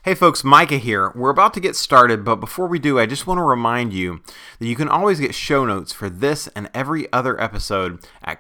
Hey folks, Micah here. We're about to get started, but before we do, I just want to remind you that you can always get show notes for this and every other episode at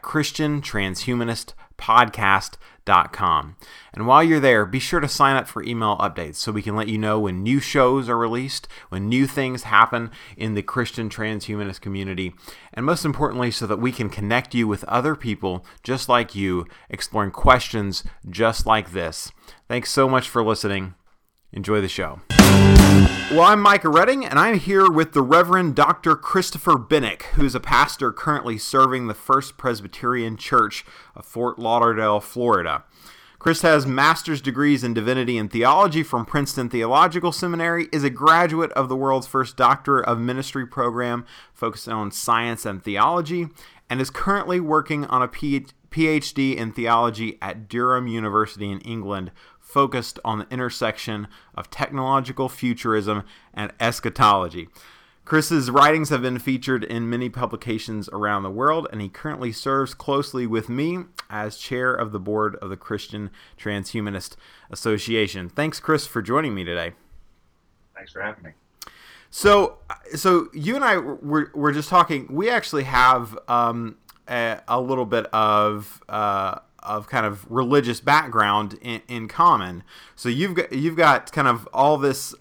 ChristianTranshumanistPodcast.com. And while you're there, be sure to sign up for email updates so we can let you know when new shows are released, when new things happen in the Christian transhumanist community, and most importantly, so that we can connect you with other people just like you, exploring questions just like this. Thanks so much for listening. Enjoy the show. Well, I'm Micah Redding, and I'm here with the Reverend Dr. Christopher Binnick, who's a pastor currently serving the First Presbyterian Church of Fort Lauderdale, Florida. Chris has master's degrees in divinity and theology from Princeton Theological Seminary, is a graduate of the world's first Doctor of Ministry program focused on science and theology, and is currently working on a PhD in theology at Durham University in England, focused on the intersection of technological futurism and eschatology. Chris's writings have been featured in many publications around the world, and he currently serves closely with me as chair of the board of the Christian Transhumanist Association. Thanks, Chris, for joining me today. Thanks for having me. So you and I were just talking. We actually have a little bit of kind of religious background in common. So you've got kind of all this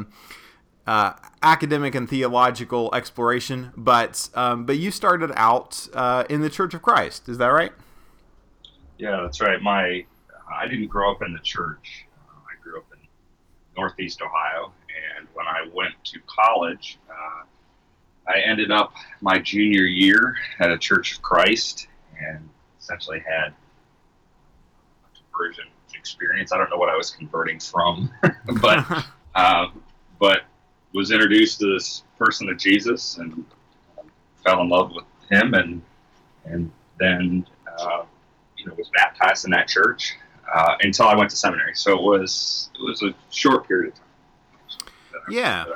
academic and theological exploration, but you started out in the Church of Christ. Is that right? Yeah, that's right. I didn't grow up in the church. I grew up in Northeast Ohio, and when I went to college, I ended up my junior year at a Church of Christ, and essentially had conversion experience. I don't know what I was converting from, but was introduced to this person of Jesus and fell in love with him, and then was baptized in that church until I went to seminary. So it was a short period of time. Yeah.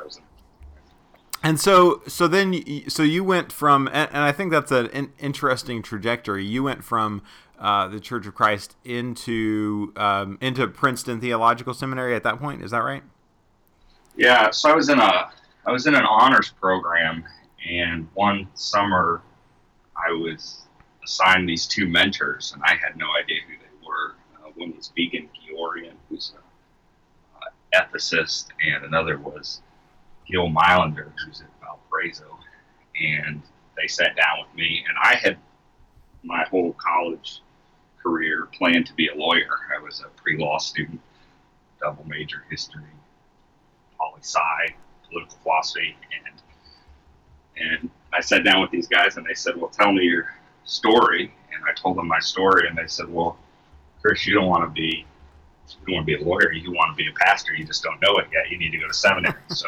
And so you went from, and I think that's an interesting trajectory. You went from the Church of Christ into Princeton Theological Seminary at that point. Is that right? Yeah. So I was in an honors program, and one summer I was assigned these two mentors, and I had no idea who they were. One was Vigen Georgian, who's an ethicist, and another was Gil Meilander, who's at Valparaiso. And they sat down with me, and I had my whole college career planned to be a lawyer. I was a pre-law student, double major history, poli-sci, political philosophy, and I sat down with these guys, and they said, "Well, tell me your story." And I told them my story, and they said, "Well, Chris, you don't want to be a lawyer. You want to be a pastor. You just don't know it yet. You need to go to seminary." So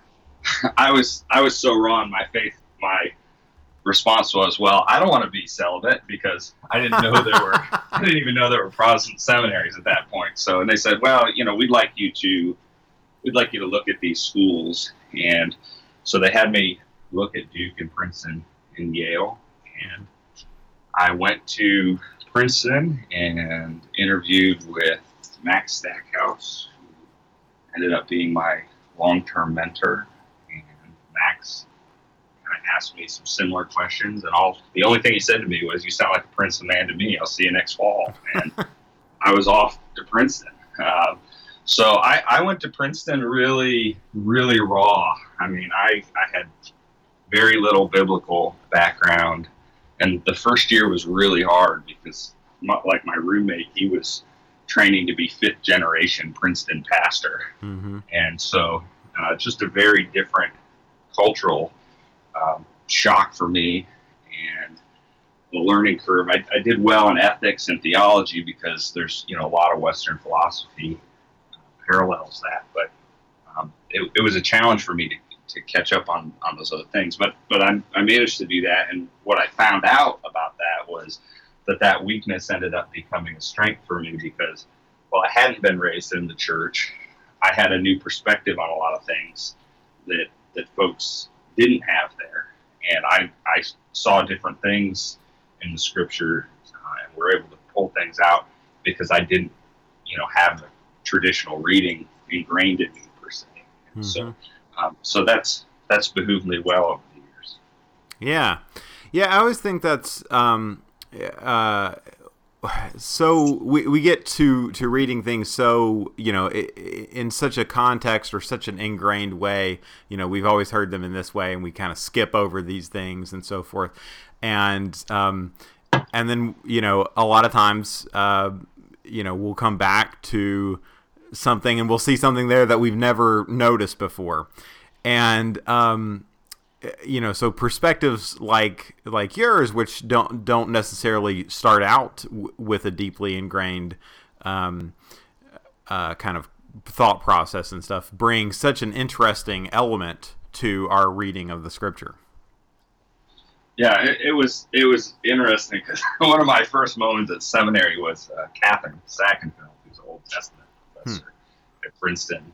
I was so raw in my faith. My response was, "Well, I don't want to be celibate," because I didn't know I didn't even know there were Protestant seminaries at that point. So, and they said, "Well, we'd like you to look at these schools." And so they had me look at Duke and Princeton and Yale, and I went to Princeton and interviewed with Max Stackhouse, who ended up being my long-term mentor. And Max kind of asked me some similar questions, and the only thing he said to me was, "You sound like a Princeton man to me. I'll see you next fall." And I was off to Princeton. So I went to Princeton really, really raw. I mean, I had very little biblical background, and the first year was really hard because, like my roommate, he was training to be fifth generation Princeton pastor. Mm-hmm. And so just a very different cultural shock for me, and the learning curve. I did well in ethics and theology because there's a lot of Western philosophy parallels that, but it was a challenge for me to catch up on those other things. But I managed to do that, and what I found out about that was that weakness ended up becoming a strength for me because, well, I hadn't been raised in the church. I had a new perspective on a lot of things that folks didn't have there, and I saw different things in the scripture, and were able to pull things out because I didn't, have the traditional reading ingrained in me per se. Mm-hmm. So that's behooved me well over the years. Yeah, I always think that's so we get to reading things so, in such a context or such an ingrained way. We've always heard them in this way, and we kind of skip over these things and so forth. And then a lot of times we'll come back to something and we'll see something there that we've never noticed before. And so perspectives like yours, which don't necessarily start out with a deeply ingrained kind of thought process and stuff, bring such an interesting element to our reading of the Scripture. Yeah, it was interesting because one of my first moments at seminary was Catherine Sackenfeld, who's an Old Testament professor at Princeton.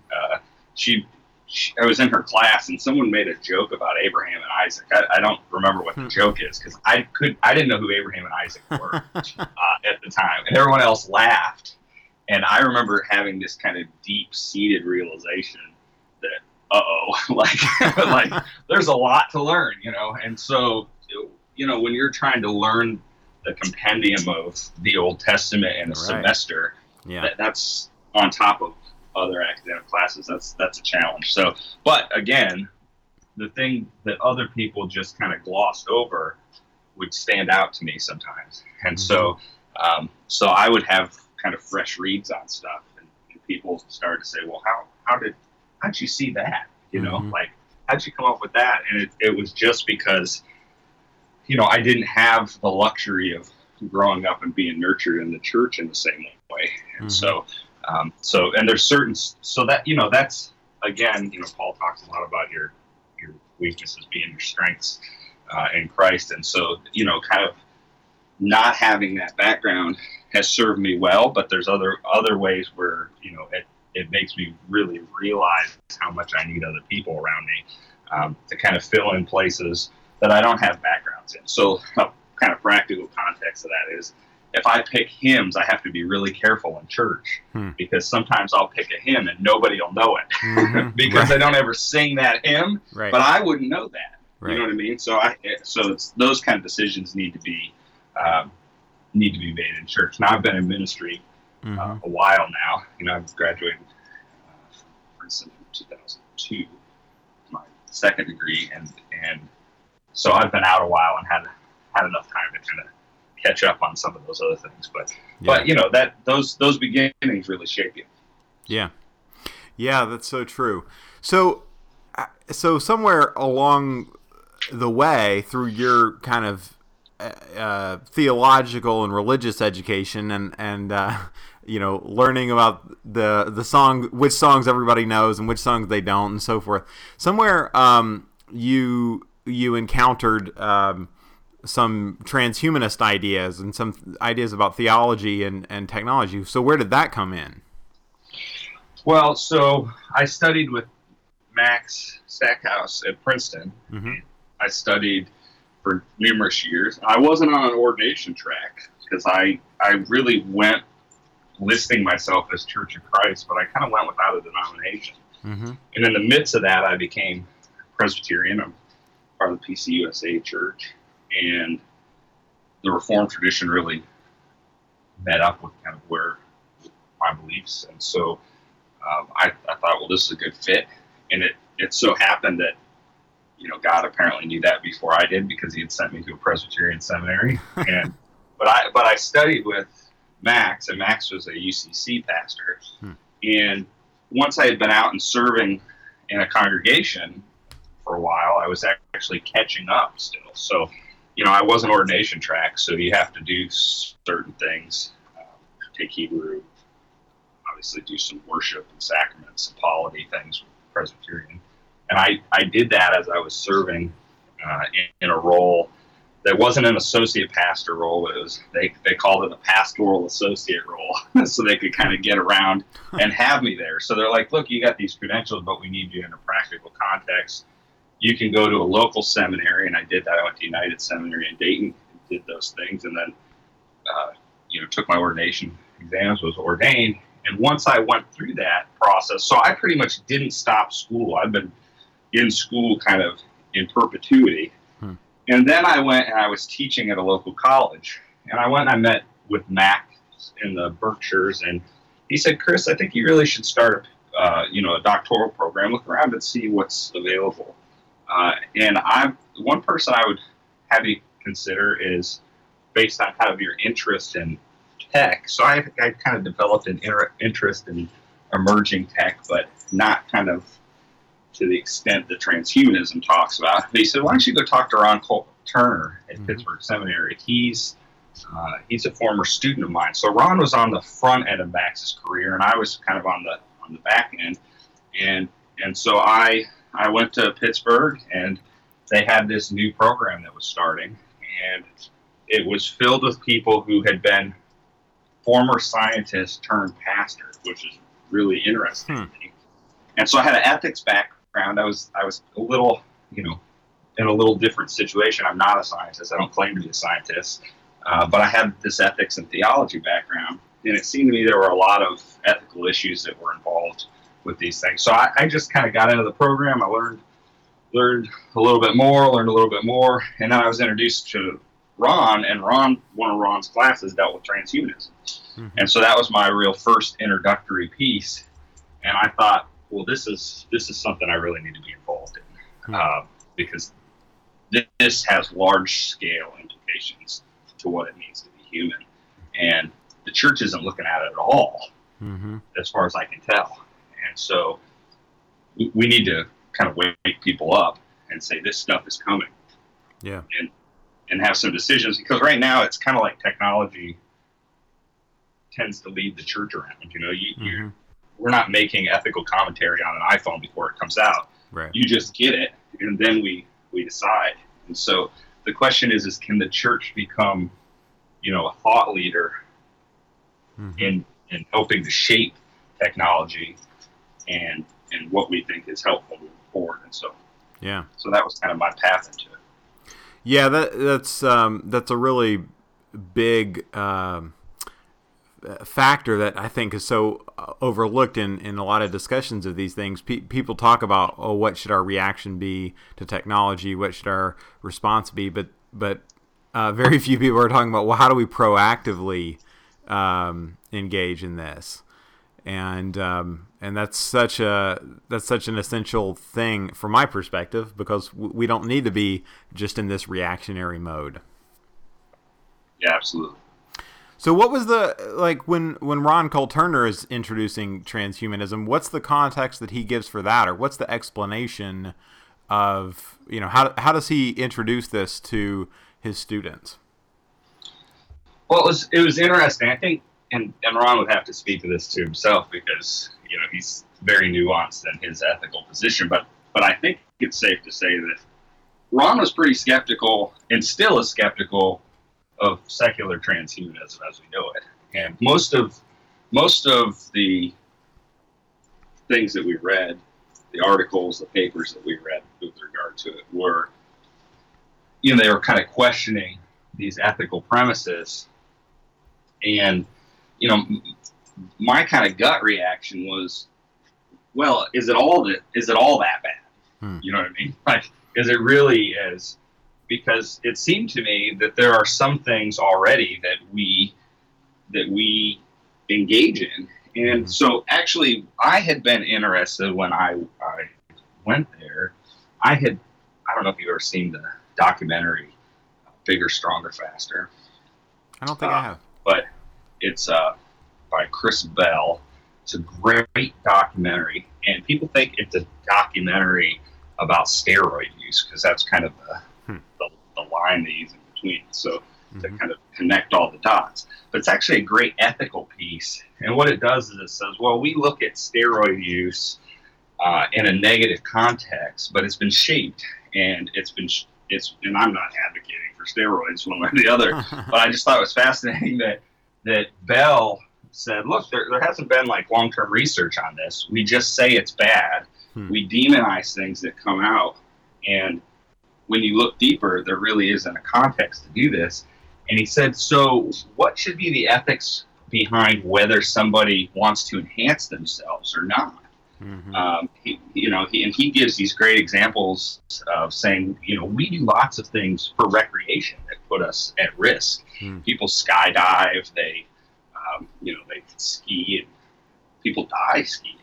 I was in her class, and someone made a joke about Abraham and Isaac. I don't remember what the joke is because I didn't know who Abraham and Isaac were at the time, and everyone else laughed. And I remember having this kind of deep-seated realization that, like there's a lot to learn, And so, when you're trying to learn the compendium of the Old Testament in a semester, that's on top of other academic classes. That's a challenge. So, but again, the thing that other people just kind of glossed over would stand out to me sometimes. And so I would have kind of fresh reads on stuff, and people started to say, well, how'd you see that? Like, how'd you come up with that? And it was just because, I didn't have the luxury of growing up and being nurtured in the church in the same way. And so there's that's, again, Paul talks a lot about your weaknesses being your strengths in Christ. And so, kind of not having that background has served me well, but there's other ways where, it makes me really realize how much I need other people around me to kind of fill in places that I don't have backgrounds in. So a kind of practical context of that is, if I pick hymns, I have to be really careful in church because sometimes I'll pick a hymn and nobody will know it because I don't ever sing that hymn, but I wouldn't know that. You know what I mean? So it's those kind of decisions need to be made in church. Now I've been in ministry a while now. I've graduated from Princeton in 2002, my second degree, and so I've been out a while and had enough time to kind of catch up on some of those other things, but that those beginnings really shape you. Yeah, that's so true. So somewhere along the way through your kind of theological and religious education and learning about the song, which songs everybody knows and which songs they don't, and so forth, somewhere you encountered some transhumanist ideas and some ideas about theology and technology. So where did that come in? Well, so I studied with Max Stackhouse at Princeton. I studied for numerous years. I wasn't on an ordination track because I really went listing myself as Church of Christ, but I kind of went without a denomination. And in the midst of that, I became Presbyterian. I'm part of the PCUSA church. And the Reformed tradition really met up with kind of where my beliefs. And so I thought, well, this is a good fit. And it so happened that, God apparently knew that before I did because he had sent me to a Presbyterian seminary. But I studied with Max, and Max was a UCC pastor. And once I had been out and serving in a congregation for a while, I was actually catching up still. So, I wasn't ordination track, so you have to do certain things, take Hebrew, obviously do some worship and sacraments and polity things with Presbyterian. And I did that as I was serving in a role that wasn't an associate pastor role. It was they called it a pastoral associate role, so they could kind of get around and have me there. So they're like, look, you got these credentials, but we need you in a practical context. You can go to a local seminary, and I did that. I went to United Seminary in Dayton and did those things, and then took my ordination exams, was ordained, And once I went through that process, so I pretty much didn't stop school. I've been in school kind of in perpetuity. And then I went and I was teaching at a local college. And I went and I met with Mac in the Berkshires, and he said, "Chris, I think you really should start a doctoral program. Look around and see what's available." And one person I would have you consider is based on kind of your interest in tech. So I kind of developed an interest in emerging tech, but not kind of to the extent that transhumanism talks about. He said, "Why don't you go talk to Ron Turner at Pittsburgh Seminary? He's a former student of mine." So Ron was on the front end of Max's career, and I was kind of on the back end. And so I went to Pittsburgh, and they had this new program that was starting, and it was filled with people who had been former scientists turned pastors, which is really interesting to me. And so I had an ethics background. I was a little, in a little different situation. I'm not a scientist. I don't claim to be a scientist. But I had this ethics and theology background, and it seemed to me there were a lot of ethical issues that were involved with these things. So I just kind of got into the program. I learned a little bit more, and then I was introduced to Ron, and one of Ron's classes dealt with transhumanism. And so that was my real first introductory piece, and I thought, well, this is something I really need to be involved in, because this has large-scale implications to what it means to be human, and the church isn't looking at it at all, as far as I can tell. And so we need to kind of wake people up and say this stuff is coming, and have some decisions, because right now it's kind of like technology tends to lead the church around. We're not making ethical commentary on an iPhone before it comes out. Right. You just get it, and then we decide. And so the question is can the church become, a thought leader in helping to shape technology and what we think is helpful moving forward? And so, so that was kind of my path into it. Yeah, that's a really big factor that I think is so overlooked in a lot of discussions of these things. People talk about, what should our reaction be to technology? What should our response be? But very few people are talking about, well, how do we proactively engage in this? And that's such an essential thing from my perspective, because we don't need to be just in this reactionary mode. Yeah, absolutely. So what was when Ron Cole Turner is introducing transhumanism, what's the context that he gives for that, or what's the explanation of, how does he introduce this to his students? Well, it was interesting. I think, and Ron would have to speak to this to himself, because, he's very nuanced in his ethical position, but I think it's safe to say that Ron was pretty skeptical, and still is skeptical, of secular transhumanism as we know it. And most of the things that we read, the articles, the papers that we read with regard to it were, they were kind of questioning these ethical premises. And, my kind of gut reaction was, well, is it all that bad? You know what I mean? Like, is it really is? Because it seemed to me that there are some things already that we engage in. And so actually I had been interested when I went there. I don't know if you've ever seen the documentary Bigger, Stronger, Faster. I don't think I have. But it's by Chris Bell. It's a great documentary, and people think it's a documentary about steroid use, because that's kind of the line they use in between, so to kind of connect all the dots. But it's actually a great ethical piece, and what it does is it says, well, we look at steroid use in a negative context, but it's been shaped, and and I'm not advocating for steroids one way or the other, but I just thought it was fascinating that Bell said, look, there hasn't been like long-term research on this. We just say it's bad. We demonize things that come out, and when you look deeper, there really isn't a context to do this. And he said, so what should be the ethics behind whether somebody wants to enhance themselves or not. Mm-hmm. He gives these great examples of saying, we do lots of things for recreation that put us at risk. Mm-hmm. People skydive, they ski, and people die skiing,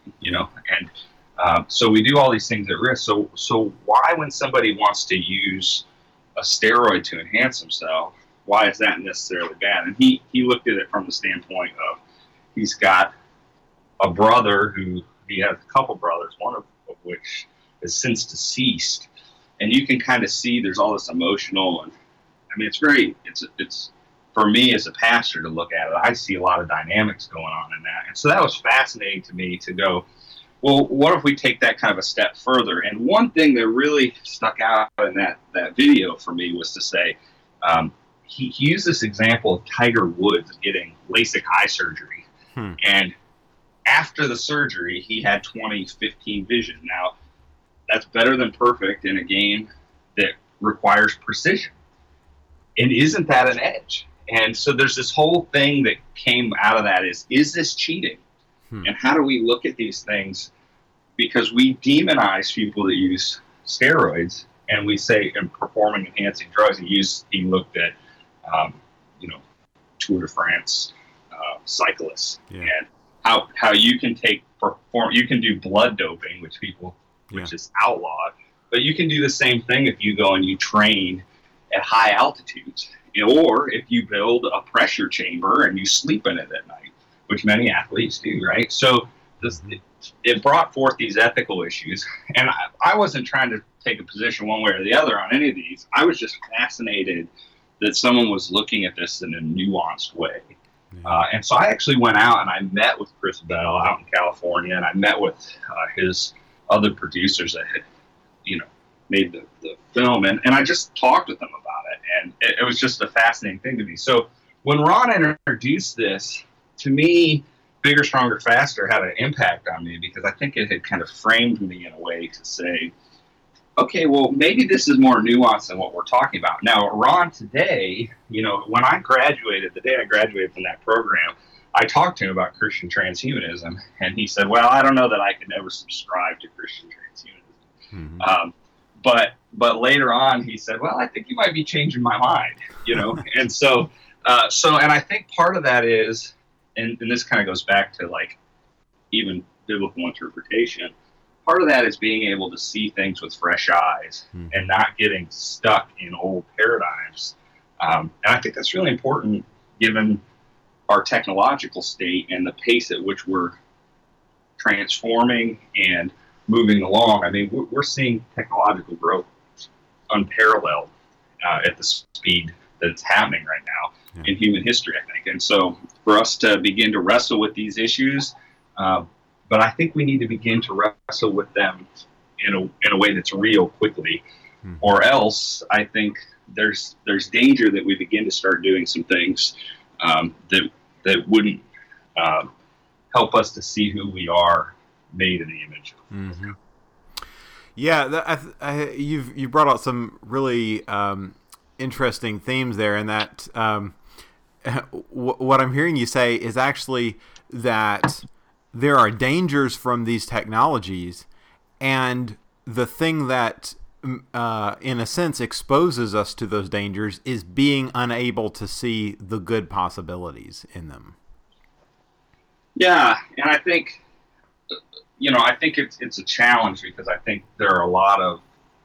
and so we do all these things at risk. So why, when somebody wants to use a steroid to enhance himself, why is that necessarily bad? And he looked at it from the standpoint of, he's got a brother who, he has a couple brothers, one of which is since deceased, and you can kind of see there's all this emotional, and I mean, it's very, it's for me as a pastor to look at it, I see a lot of dynamics going on in that. And so that was fascinating to me to go, well, what if we take that kind of a step further? And one thing that really stuck out in that video for me was to say, he used this example of Tiger Woods getting LASIK eye surgery. And after the surgery, he had 20/15 vision. Now, that's better than perfect in a game that requires precision. And isn't that an edge? And so there's this whole thing that came out of that is this cheating? And how do we look at these things? Because we demonize people that use steroids, and we say, in performing enhancing drugs, he looked at, Tour de France cyclists, and how you can you can do blood doping, which is outlawed, but you can do the same thing if you go and you train at high altitudes, or if you build a pressure chamber and you sleep in it at night, which many athletes do, right? So it brought forth these ethical issues, and I wasn't trying to take a position one way or the other on any of these. I was just fascinated that someone was looking at this in a nuanced way. And so I actually went out and I met with Chris Bell out in California, and I met with his other producers that had, made the film, and I just talked with them about it, and it was just a fascinating thing to me. So when Ron introduced this, to me, Bigger, Stronger, Faster had an impact on me, because I think it had kind of framed me in a way to say, okay, well, maybe this is more nuanced than what we're talking about. Now, Ron today, when I graduated, the day I graduated from that program, I talked to him about Christian transhumanism, and he said, well, I don't know that I could ever subscribe to Christian transhumanism. Mm-hmm. But later on, he said, well, I think you might be changing my mind, And so and I think part of that is, and this kind of goes back to like even biblical interpretation, part of that is being able to see things with fresh eyes and not getting stuck in old paradigms. And I think that's really important given our technological state and the pace at which we're transforming and moving along. I mean, we're seeing technological growth unparalleled at the speed that it's happening right now in human history, I think. And so for us to begin to wrestle with these issues, but I think we need to begin to wrestle with them in a way that's real quickly, or else I think there's danger that we begin to start doing some things that wouldn't help us to see who we are, made in the image. Mm-hmm. Yeah, you brought out some really interesting themes there, and that what I'm hearing you say is actually that there are dangers from these technologies, and the thing that in a sense exposes us to those dangers is being unable to see the good possibilities in them. Yeah, and I think it's a challenge, because I think there are a lot of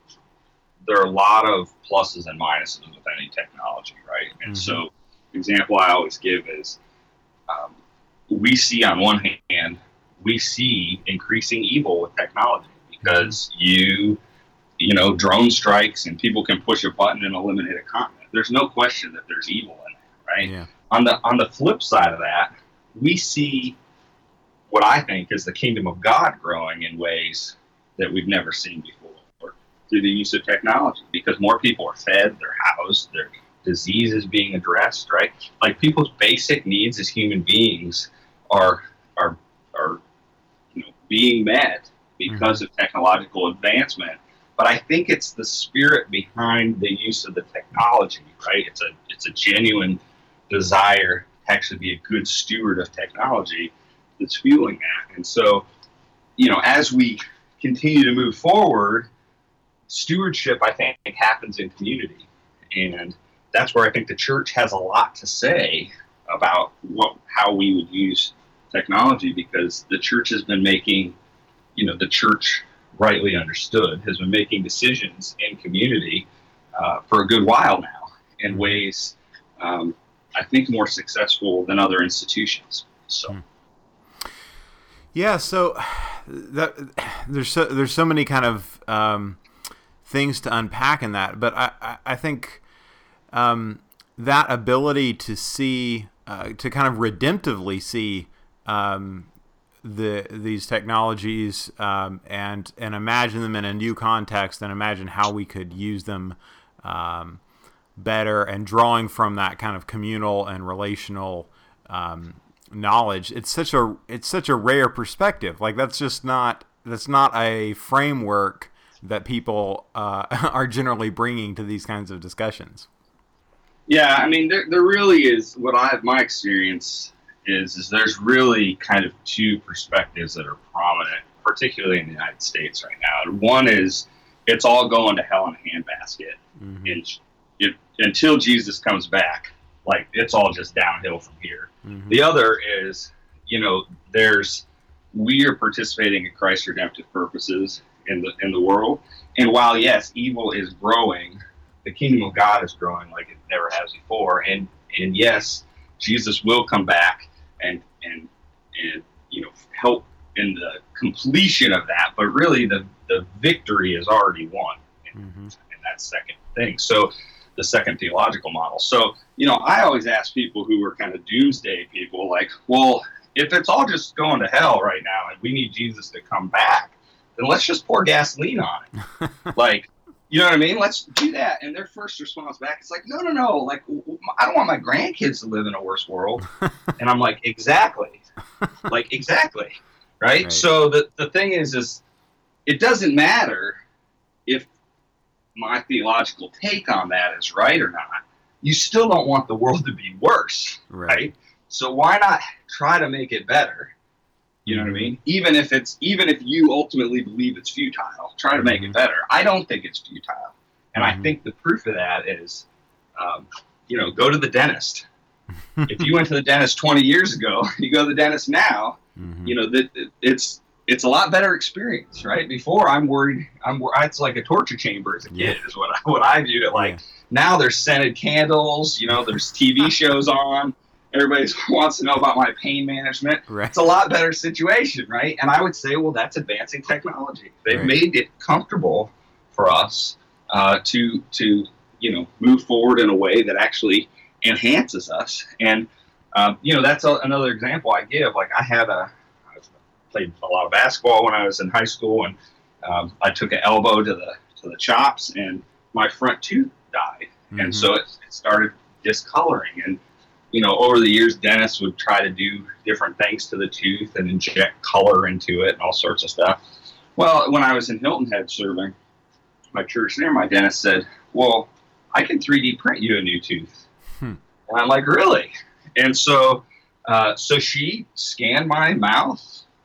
pluses and minuses with any technology, right? And so, the example I always give is, we see on one hand, we see increasing evil with technology, because drone strikes and people can push a button and eliminate a continent. There's no question that there's evil in it, right? Yeah. On the flip side of that, we see what I think is the kingdom of God growing in ways that we've never seen before through the use of technology, because more people are fed, they're housed, their disease is being addressed, right? Like, people's basic needs as human beings are being met because of technological advancement. But I think it's the spirit behind the use of the technology, right? It's a genuine desire actually be a good steward of technology that's fueling that. And so, as we continue to move forward, stewardship, I think, happens in community. And that's where I think the church has a lot to say about how we would use technology, because the church has been making, the church, rightly understood, has been making decisions in community for a good while now in ways I think more successful than other institutions. So, yeah. So there's so many kind of things to unpack in that, but I think that ability to see, to kind of redemptively see these technologies and imagine them in a new context, and imagine how we could use them better, and drawing from that kind of communal and relational knowledge. It's such a rare perspective. Like that's not a framework that people are generally bringing to these kinds of discussions. Yeah, I mean, there really is. My experience is there's really kind of two perspectives that are prominent, particularly in the United States right now. One is it's all going to hell in a handbasket, and until Jesus comes back, like it's all just downhill from here. The other is, we are participating in Christ's redemptive purposes in the world, and while yes, evil is growing, the kingdom of God is growing like it never has before, and yes, Jesus will come back and help in the completion of that, but really the victory is already won in that second thing. So the second theological model. So, I always ask people who are kind of doomsday people, like, well, if it's all just going to hell right now and we need Jesus to come back, then let's just pour gasoline on it. Like, you know what I mean? Let's do that. And their first response back is like, no. Like, I don't want my grandkids to live in a worse world. And I'm like, exactly. Like, exactly. Right? So the thing is it doesn't matter if my theological take on that is right or not. You still don't want the world to be worse. Right? So why not try to make it better? You know what I mean? Even if you ultimately believe it's futile, try to make it better. I don't think it's futile. And I think the proof of that is, go to the dentist. If you went to the dentist 20 years ago, you go to the dentist now, it's a lot better experience, right? Before I'm worried, it's like a torture chamber as a kid is what I viewed it like. Now there's scented candles, there's TV shows on. Everybody wants to know about my pain management. Right. It's a lot better situation, right? And I would say, well, that's advancing technology. They've made it comfortable for us to move forward in a way that actually enhances us. And that's another example I give. Like I played a lot of basketball when I was in high school, and I took an elbow to the chops, and my front tooth died, and so it started discoloring. And over the years, dentists would try to do different things to the tooth and inject color into it and all sorts of stuff. Well, when I was in Hilton Head serving my church there, my dentist said, well, I can 3D print you a new tooth. And I'm like, really? And so she scanned my mouth,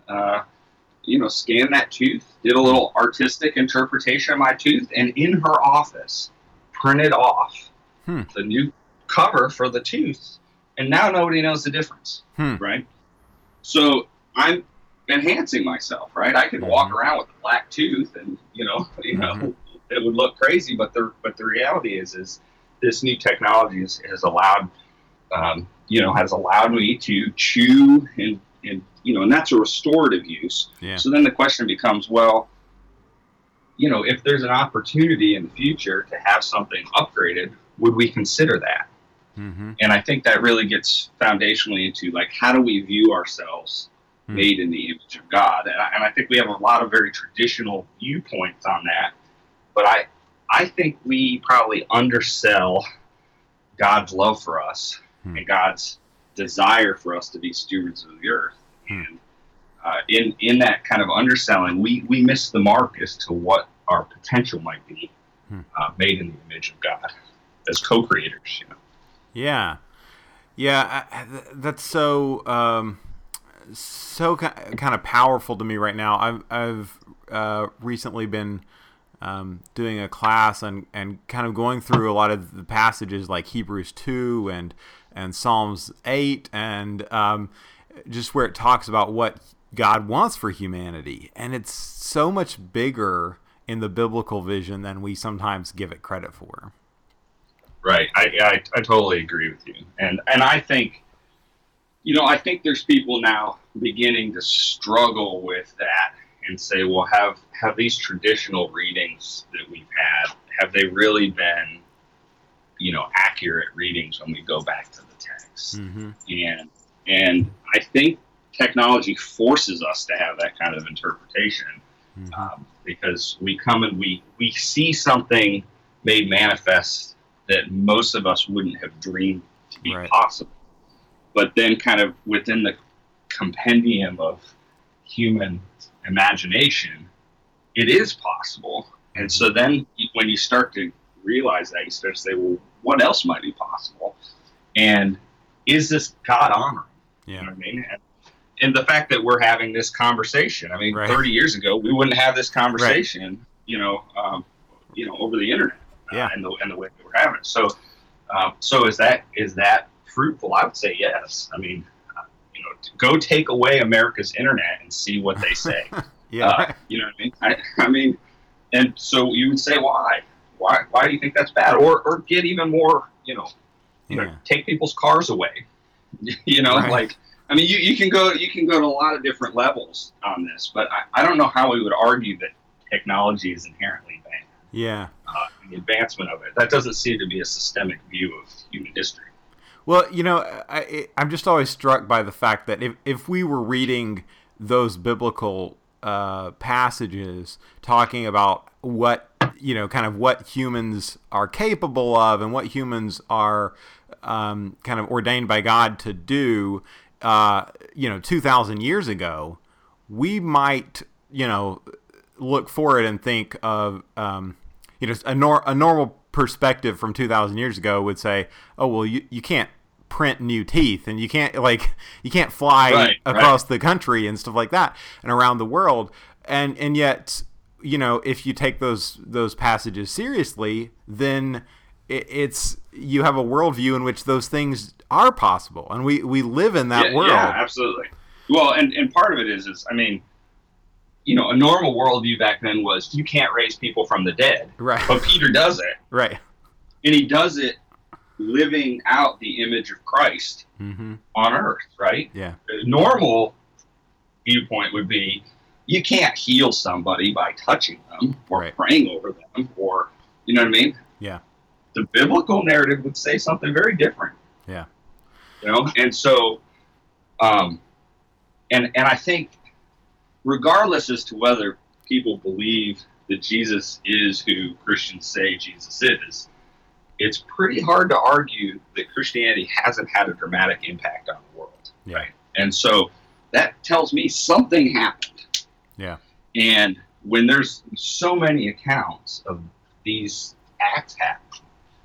scanned that tooth, did a little artistic interpretation of my tooth, and in her office printed off the new cover for the tooth. And now nobody knows the difference, right? So I'm enhancing myself, right? I could walk around with a black tooth, and it would look crazy. But the reality is this new technology has allowed me to chew and that's a restorative use. Yeah. So then the question becomes, well, if there's an opportunity in the future to have something upgraded, would we consider that? And I think that really gets foundationally into, like, how do we view ourselves made in the image of God? And I think we have a lot of very traditional viewpoints on that. But I think we probably undersell God's love for us and God's desire for us to be stewards of the earth. And in that kind of underselling, we miss the mark as to what our potential might be made in the image of God as co-creators, Yeah. Yeah, that's so kind of powerful to me right now. I've recently been doing a class and kind of going through a lot of the passages like Hebrews 2 and Psalms 8 and just where it talks about what God wants for humanity. And it's so much bigger in the biblical vision than we sometimes give it credit for. Right. I totally agree with you. And I think, I think there's people now beginning to struggle with that and say, well, have these traditional readings that we've had, have they really been, accurate readings when we go back to the text? Mm-hmm. And I think technology forces us to have that kind of interpretation, because we come and we see something made manifest that most of us wouldn't have dreamed to be possible. But then kind of within the compendium of human imagination, it is possible. And so then when you start to realize that, you start to say, well, what else might be possible? And is this God honoring? Yeah. You know what I mean? And the fact that we're having this conversation, 30 years ago, we wouldn't have this conversation, over the internet, and the way that we're having it. So is that fruitful? I would say yes. Go take away America's internet and see what they say. You know what I mean? And so you would say, why? Why do you think that's bad? Or get even more, take people's cars away. You can go to a lot of different levels on this, but I don't know how we would argue that technology is inherently bad. Yeah. The advancement of it. That doesn't seem to be a systemic view of human history. Well, I'm just always struck by the fact that if we were reading those biblical passages talking about what what humans are capable of and what humans are kind of ordained by God to do, 2,000 years ago, we might, look forward and think of, a normal perspective from 2,000 years ago would say, oh, well, you can't print new teeth and you can't fly across the country and stuff like that and around the world. And yet, if you take those passages seriously, then it's you have a worldview in which those things are possible, and we live in that world. Yeah, absolutely. Well, and part of it is a normal worldview back then was you can't raise people from the dead. Right. But Peter does it. Right. And he does it living out the image of Christ on earth, right? Yeah. A normal viewpoint would be you can't heal somebody by touching them or praying over them or, you know what I mean? Yeah. The biblical narrative would say something very different. Yeah. And so, and I think regardless as to whether people believe that Jesus is who Christians say Jesus is, it's pretty hard to argue that Christianity hasn't had a dramatic impact on the world. Yeah. Right? And so that tells me something happened. Yeah. And when there's so many accounts of these acts happening,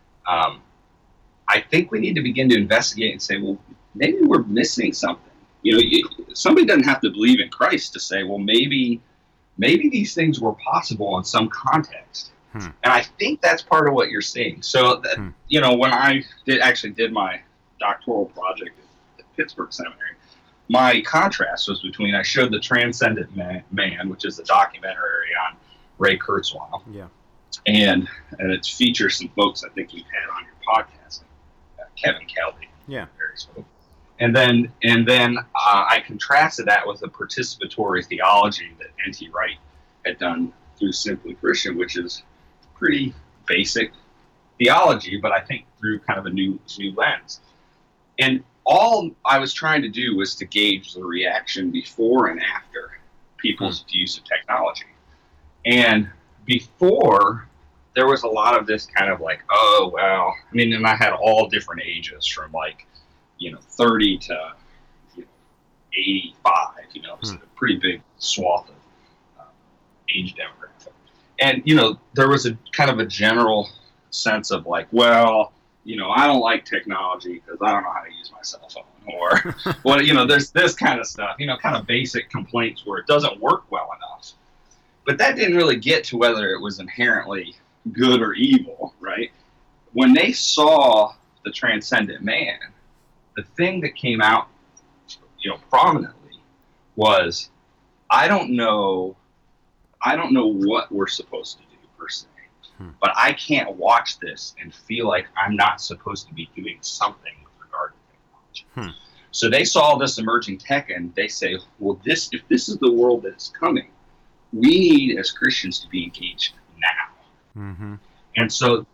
I think we need to begin to investigate and say, well, maybe we're missing something. Somebody doesn't have to believe in Christ to say, well, maybe these things were possible in some context. And I think that's part of what you're seeing. So, that, when I did my doctoral project at Pittsburgh Seminary, my contrast was between, I showed The Transcendent Man, which is a documentary on Ray Kurzweil. Yeah. And it features some folks I think you've had on your podcast, Kevin Kelly. Yeah. Various folks. And then I contrasted that with the participatory theology that N.T. Wright had done through Simply Christian, which is pretty basic theology, but I think through kind of a new lens. And all I was trying to do was to gauge the reaction before and after people's views of technology. And before, there was a lot of this kind of like, oh, well, and I had all different ages from 30 to 85, so a pretty big swath of age demographic. And, there was a kind of a general sense of like, well, I don't like technology because I don't know how to use my cell phone, or well, there's this kind of stuff, kind of basic complaints where it doesn't work well enough. But that didn't really get to whether it was inherently good or evil, right? When they saw the transcendent man, the thing that came out, prominently was, I don't know what we're supposed to do per se, but I can't watch this and feel like I'm not supposed to be doing something with regard to technology. So they saw this emerging tech and they say, well, if this is the world that's coming, we need as Christians to be engaged now. Mm-hmm. And so,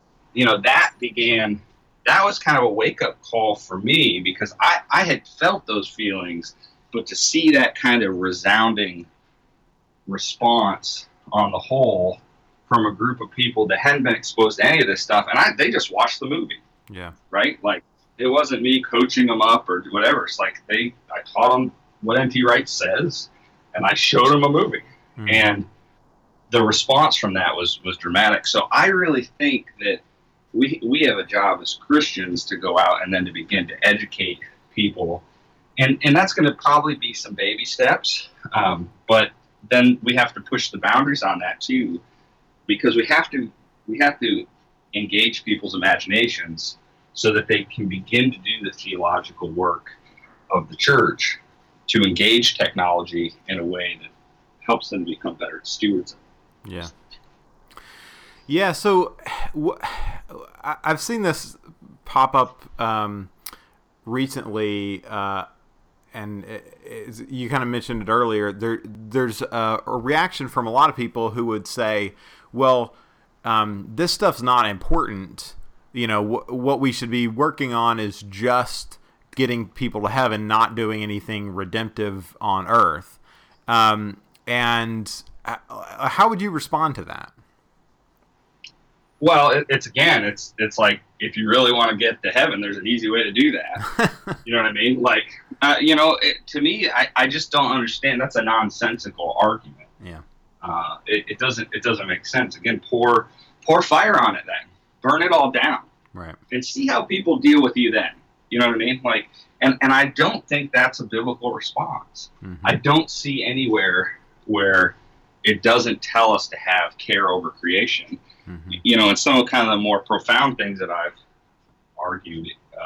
that was kind of a wake-up call for me, because I had felt those feelings, but to see that kind of resounding response on the whole from a group of people that hadn't been exposed to any of this stuff, and they just watched the movie. Yeah. Right? Like, it wasn't me coaching them up or whatever. It's like I taught them what N.T. Wright says, and I showed them a movie. Mm-hmm. And the response from that was dramatic. So I really think that we have a job as Christians to go out and then to begin to educate people. And that's going to probably be some baby steps. But then we have to push the boundaries on that too, because we have to engage people's imaginations so that they can begin to do the theological work of the church to engage technology in a way that helps them become better stewards of it. Yeah. Yeah, so I've seen this pop up recently, and you kind of mentioned it earlier. There's a reaction from a lot of people who would say, well, this stuff's not important. What we should be working on is just getting people to heaven, not doing anything redemptive on earth. And how would you respond to that? Well, it's like, if you really want to get to heaven, there's an easy way to do that. You know what I mean? Like, to me, I just don't understand. That's a nonsensical argument. Yeah. It doesn't make sense. Again, pour fire on it then. Burn it all down. Right. And see how people deal with you then. You know what I mean? Like, and I don't think that's a biblical response. Mm-hmm. I don't see anywhere where it doesn't tell us to have care over creation. Mm-hmm. And some of kind of the more profound things that I've argued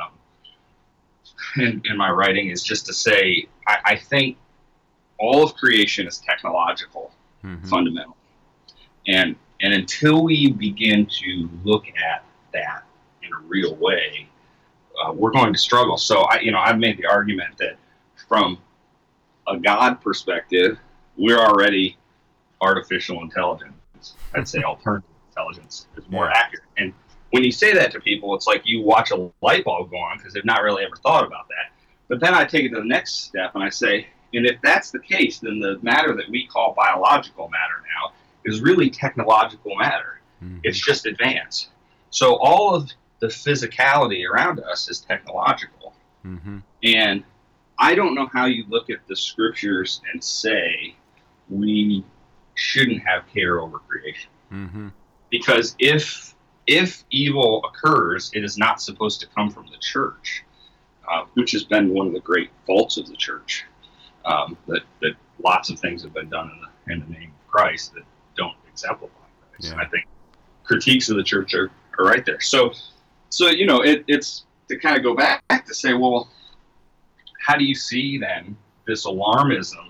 in my writing is just to say, I think all of creation is technological, mm-hmm. fundamentally. And until we begin to look at that in a real way, we're going to struggle. So I've made the argument that from a God perspective, we're already artificial intelligence. I'd say alternative intelligence is more accurate. And when you say that to people, it's like you watch a light bulb go on because they've not really ever thought about that. But then I take it to the next step and I say, and if that's the case, then the matter that we call biological matter now is really technological matter. Mm-hmm. It's just advanced. So all of the physicality around us is technological. Mm-hmm. And I don't know how you look at the scriptures and say we shouldn't have care over creation. Mm-hmm. Because if evil occurs, it is not supposed to come from the church, which has been one of the great faults of the church. That lots of things have been done in the name of Christ that don't exemplify Christ. Yeah. And I think critiques of the church are right there. So it's to kind of go back to say, well, how do you see then this alarmism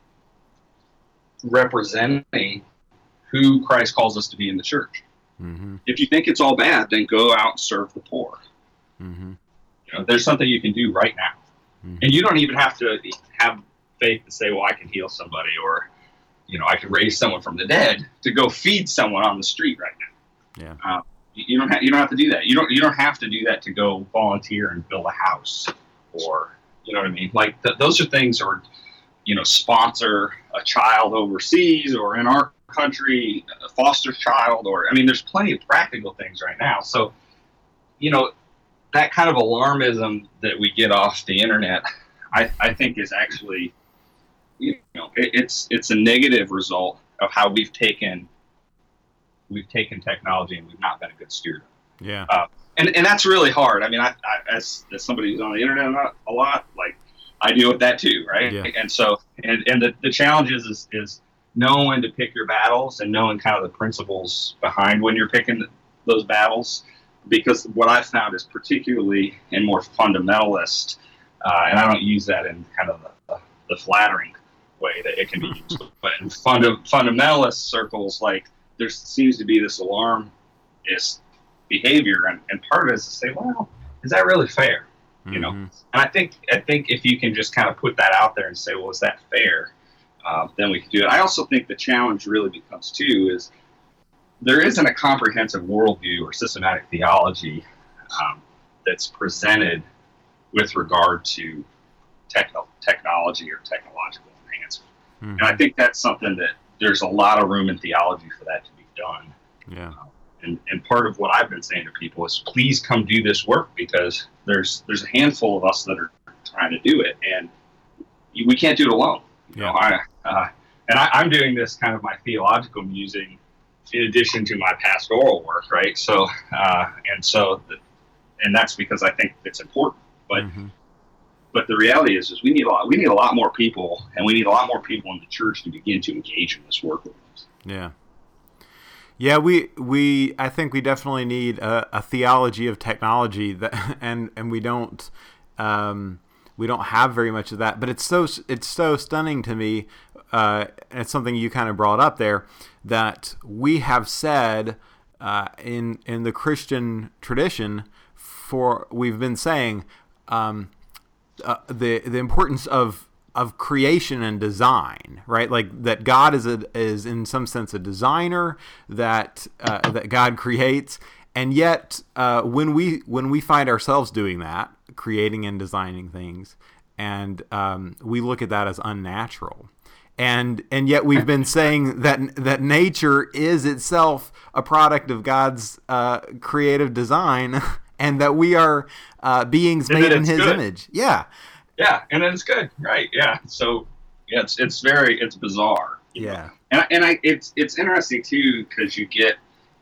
representing who Christ calls us to be in the church? Mm-hmm. If you think it's all bad, then go out and serve the poor. Mm-hmm. There's something you can do right now. Mm-hmm. And you don't even have to have faith to say, well, I can heal somebody, or, I can raise someone from the dead, to go feed someone on the street right now. Yeah. You don't have to do that. You don't have to do that to go volunteer and build a house, or, you know what I mean? Like those are things, or, sponsor a child overseas, or in our country, a foster child, or, there's plenty of practical things right now. So, that kind of alarmism that we get off the internet, I think is actually, it's a negative result of how we've taken technology and we've not been a good steward. Yeah. and that's really hard. I mean, I as somebody who's on the internet a lot, like I deal with that too, right? Yeah. And so, and the challenge is knowing when to pick your battles and knowing kind of the principles behind when you're picking those battles. Because what I've found is particularly in more fundamentalist, and I don't use that in kind of the flattering way that it can be used, but in fundamentalist circles, like there seems to be this alarmist behavior, and part of it is to say, well, is that really fair? You know, and I think if you can just kind of put that out there and say, well, is that fair? Then we can do it. I also think the challenge really becomes too is there isn't a comprehensive worldview or systematic theology that's presented with regard to technology or technological advancement. And I think that's something that there's a lot of room in theology for that to be done. Yeah. And part of what I've been saying to people is, please come do this work, because there's a handful of us that are trying to do it, and we can't do it alone. You know, I'm doing this kind of my theological musing in addition to my pastoral work, right? So, and that's because I think it's important. But the reality is we need a lot more people, and we need a lot more people in the church to begin to engage in this work with us. Yeah. Yeah, I think we definitely need a theology of technology that, and we don't have very much of that. But it's so stunning to me, and it's something you kind of brought up there, that we have said in the Christian tradition, we've been saying the importance of creation and design, right? Like that God is in some sense a designer, that God creates, and yet when we find ourselves doing that, creating and designing things, and we look at that as unnatural, and yet we've been saying that nature is itself a product of God's creative design, and that we are beings made in His image. Yeah. Yeah, and then it's good, right? Yeah, so yeah, it's bizarre. Yeah, and it's interesting too, because you get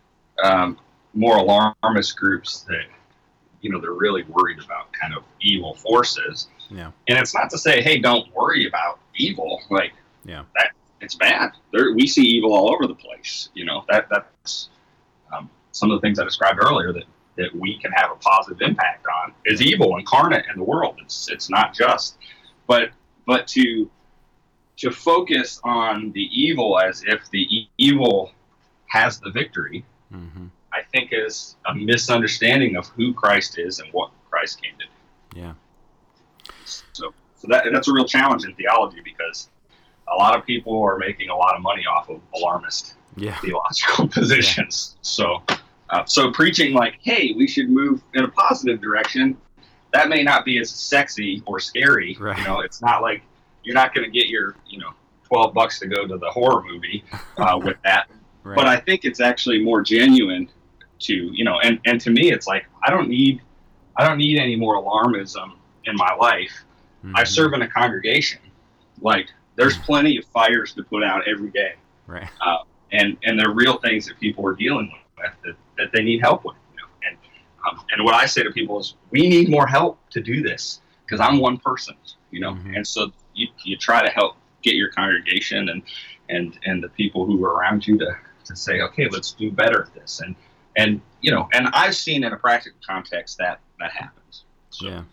more alarmist groups that they're really worried about kind of evil forces. Yeah, and it's not to say, hey, don't worry about evil. Like, yeah, that it's bad. We see evil all over the place. That's some of the things I described earlier that we can have a positive impact on is evil incarnate in the world. It's not just, but to focus on the evil as if the evil has the victory, I think is a misunderstanding of who Christ is and what Christ came to do. Yeah. So that's a real challenge in theology, because a lot of people are making a lot of money off of alarmist theological positions. Yeah. So preaching like, hey, we should move in a positive direction, that may not be as sexy or scary. Right. It's not like you're not going to get your, $12 to go to the horror movie with that. Right. But I think it's actually more genuine to, and to me, it's like, I don't need any more alarmism in my life. I serve in a congregation. Like, there's plenty of fires to put out every day. Right. And they're real things that people are dealing with that they need help with. And what I say to people is, we need more help to do this, because I'm one person, and so you try to help get your congregation and the people who are around you to say, okay, let's do better at this. And I've seen in a practical context that happens. So. Yeah.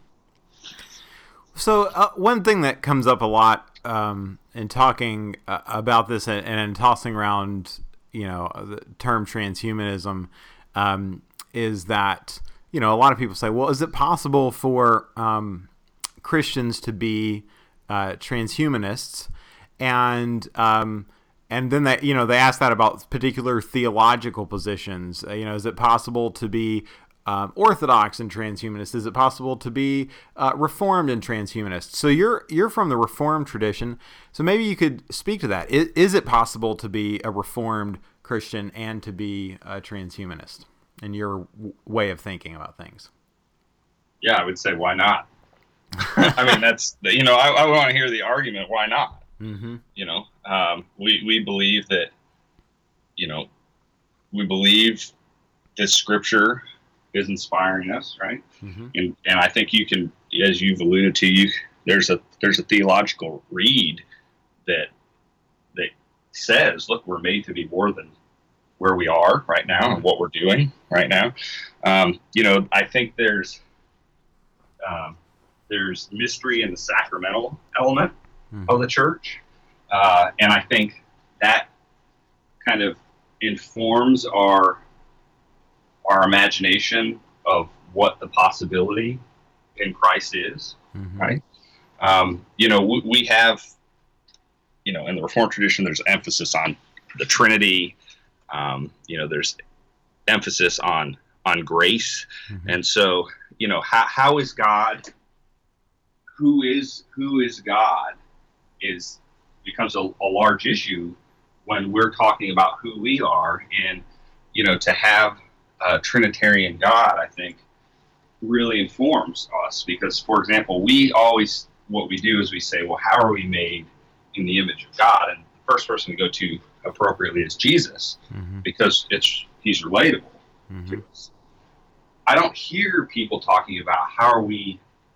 So one thing that comes up a lot in talking about this and tossing around, the term transhumanism, is that, a lot of people say, well, is it possible for Christians to be transhumanists? And then that, they ask that about particular theological positions. Is it possible to be Orthodox and transhumanist? Is it possible to be Reformed and transhumanist? So you're from the Reformed tradition, so maybe you could speak to that. Is it possible to be a Reformed Christian and to be a transhumanist in your way of thinking about things? Yeah, I would say, why not? I mean, that's I want to hear the argument. Why not? We believe that we believe that Scripture is inspiring us, right? Mm-hmm. And I think you can, as you've alluded to, there's a theological read that says, look, we're made to be more than where we are right now and what we're doing right now. I think there's mystery in the sacramental element of the church, and I think that kind of informs our imagination of what the possibility in Christ is, right? We have, in the Reformed tradition, there's emphasis on the Trinity. There's emphasis on grace, and so how is God? Who is God? Becomes a large issue when we're talking about who we are, and to have a Trinitarian God, I think, really informs us, because, for example, what we do is we say, well, how are we made in the image of God? And the first person to go to appropriately is Jesus, because he's relatable to us. I don't hear people talking about how are we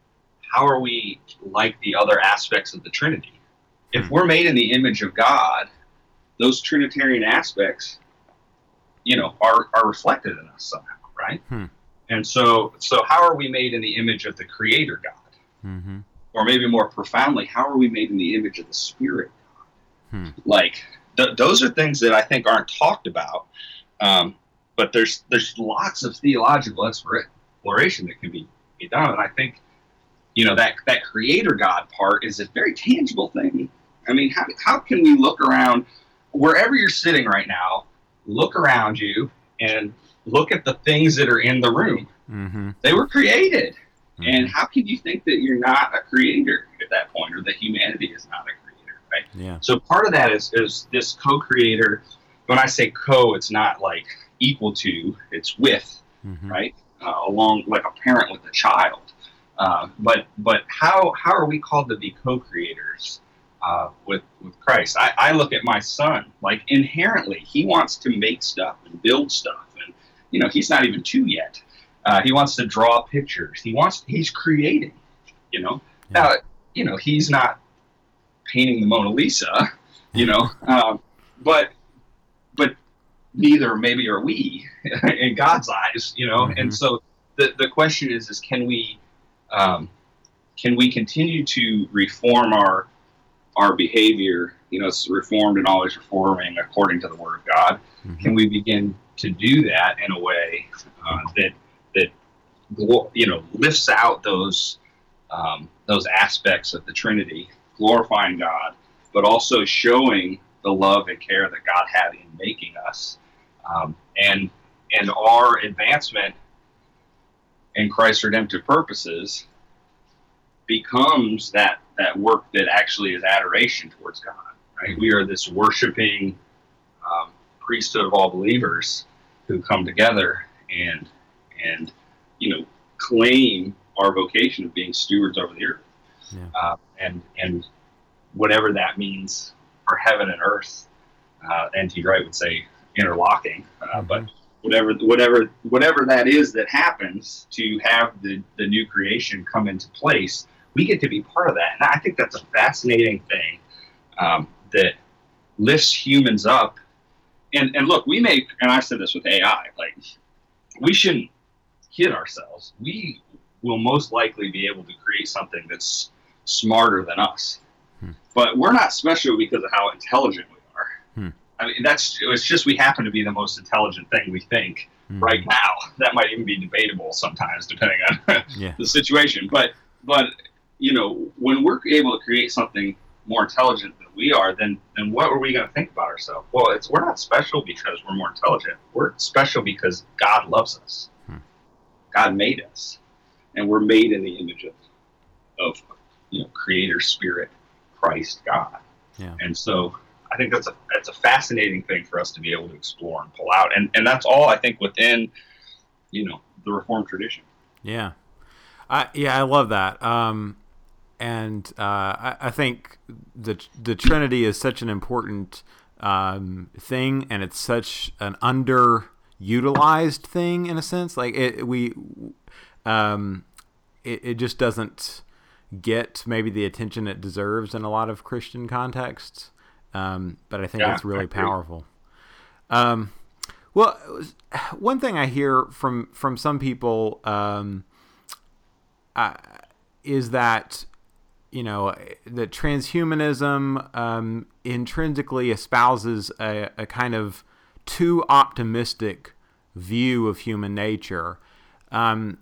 like the other aspects of the Trinity. If we're made in the image of God, those Trinitarian aspects, are reflected in us somehow, right? And so how are we made in the image of the Creator God? Or maybe more profoundly, how are we made in the image of the Spirit God? Like, those are things that I think aren't talked about, but there's lots of theological exploration that can be done, and I think that Creator God part is a very tangible thing. I mean, how can we look around wherever you're sitting right now? Look around you and look at the things that are in the room. They were created. And how can you think that you're not a creator at that point, or that humanity is not a creator, right? Yeah. So part of that is this co-creator. When I say co, it's not like equal to, it's with, right? Along, like a parent with a child. But how are we called to be co-creators with Christ? I look at my son, like, inherently he wants to make stuff and build stuff, and he's not even 2 yet. He wants to draw pictures. He's creating. Now he's not painting the Mona Lisa. But neither maybe are we in God's eyes. And so the question is can we continue to reform our behavior? It's reformed and always reforming according to the Word of God. Can we begin to do that in a way that lifts out those aspects of the Trinity, glorifying God, but also showing the love and care that God had in making us, and our advancement in Christ's redemptive purposes becomes that work that actually is adoration towards God. Right? We are this worshiping priesthood of all believers who come together and claim our vocation of being stewards over the earth. Yeah. And whatever that means for heaven and earth, N.T. Wright would say interlocking, but whatever that is that happens to have the new creation come into place, we get to be part of that. And I think that's a fascinating thing that lifts humans up. And look, we may, and I said this with AI, like, we shouldn't kid ourselves. We will most likely be able to create something that's smarter than us. But we're not special because of how intelligent we are. I mean, it's just we happen to be the most intelligent thing we think right now. That might even be debatable sometimes, depending on the situation. But when we're able to create something more intelligent than we are, then what are we going to think about ourselves? Well, we're not special because we're more intelligent. We're special because God loves us. God made us, and we're made in the image of Creator, Spirit, Christ, God. Yeah. And so I think that's a fascinating thing for us to be able to explore and pull out, and that's all I think within the Reformed tradition. Yeah, I love that. I think the Trinity is such an important thing, and it's such an utilized thing in a sense. Like it just doesn't get maybe the attention it deserves in a lot of Christian contexts. But I think it's really powerful. Well, one thing I hear from some people is that, that transhumanism intrinsically espouses a kind of too optimistic view of human nature, and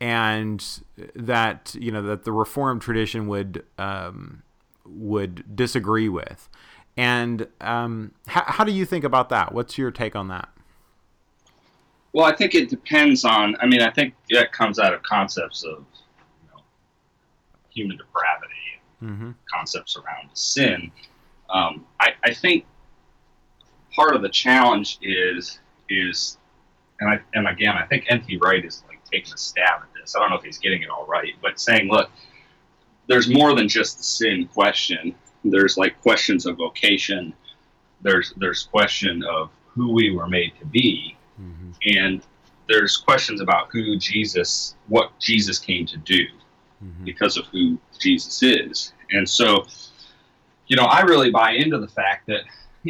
that that the Reformed tradition would disagree with. And how do you think about that? What's your take on that? Well, I think it depends on. I mean, I think that comes out of concepts of human depravity, concepts around sin. I think part of the challenge is, and again, I think N.T. Wright is like taking a stab at this. I don't know if he's getting it all right, but saying, look, there's more than just the sin question. There's like questions of vocation. There's question of who we were made to be, and there's questions about what Jesus came to do, because of who Jesus is. And so, I really buy into the fact that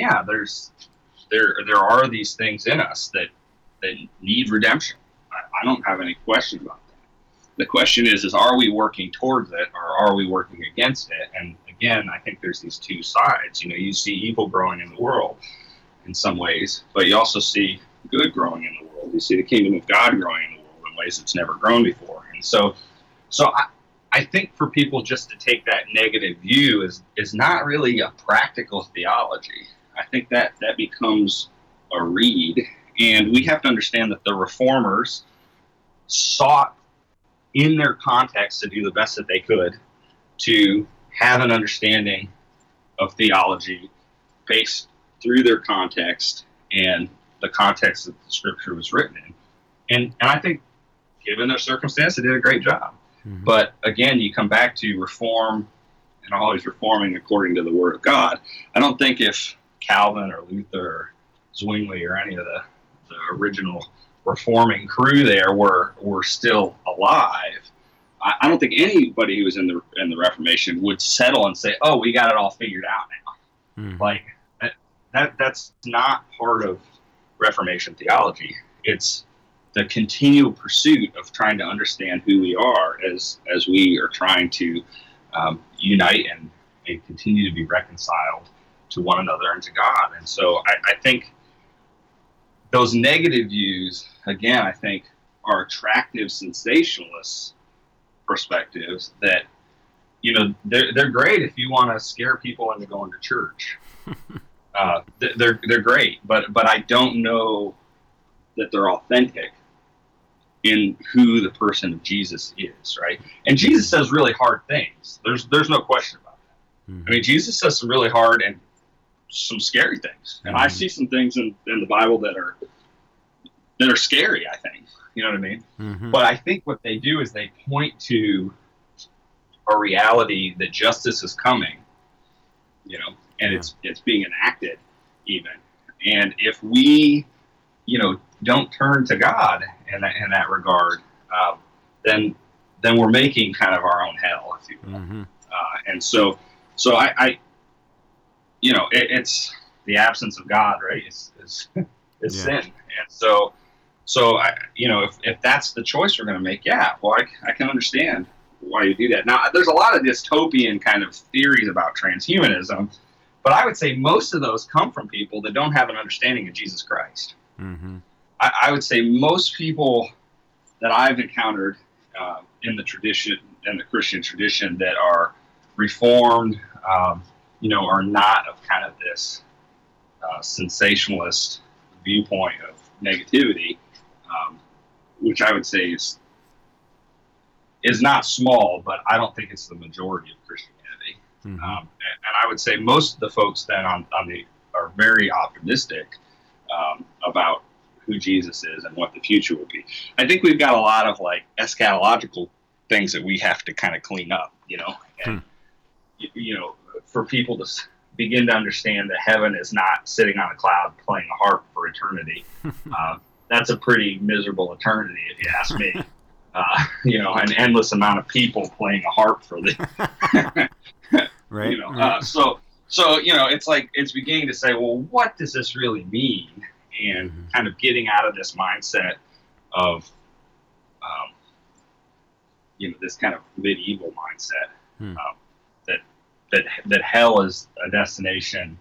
there are these things in us that need redemption. I don't have any question about that. The question is are we working towards it, or are we working against it? And again, I think there's these two sides. You see evil growing in the world in some ways, but you also see good growing in the world. You see the kingdom of God growing in the world in ways it's never grown before. And so I think for people just to take that negative view is not really a practical theology. I think that becomes a reed, and we have to understand that the Reformers sought in their context to do the best that they could to have an understanding of theology based through their context and the context that the scripture was written in. And I think, given their circumstance, they did a great job. But again, you come back to reform and always reforming according to the Word of God. I don't think if Calvin or Luther or Zwingli or any of the original reforming crew there were still alive, I don't think anybody who was in the Reformation would settle and say, "Oh, we got it all figured out now." Like that's not part of Reformation theology. It's the continual pursuit of trying to understand who we are as we are trying to unite and continue to be reconciled to one another and to God. And so I think those negative views, again, I think are attractive sensationalist perspectives that, they're great if you want to scare people into going to church. They're great, but I don't know that they're authentic in who the person of Jesus is, right? And Jesus says really hard things. There's no question about that. I mean, Jesus says some really hard and some scary things. And I see some things in the Bible that are scary, I think. You know what I mean? But I think what they do is they point to a reality that justice is coming, and it's being enacted even. And if we, don't turn to God in that regard, then we're making kind of our own hell, if you will. And so I it's the absence of God, right? Is sin. And so I, if that's the choice we're going to make, I can understand why you do that. Now, there's a lot of dystopian kind of theories about transhumanism, but I would say most of those come from people that don't have an understanding of Jesus Christ. I would say most people that I've encountered in the tradition, in the Christian tradition, that are reformed, are not of kind of this sensationalist viewpoint of negativity, which I would say is not small, but I don't think it's the majority of Christianity. And I would say most of the folks then are very optimistic about who Jesus is and what the future will be. I think we've got a lot of like eschatological things that we have to kind of clean up, and for people to begin to understand that heaven is not sitting on a cloud playing a harp for eternity. that's a pretty miserable eternity, if you ask me. An endless amount of people playing a harp for the, right. So it's like it's beginning to say, well, what does this really mean? And kind of getting out of this mindset of, this kind of medieval mindset that hell is a destination,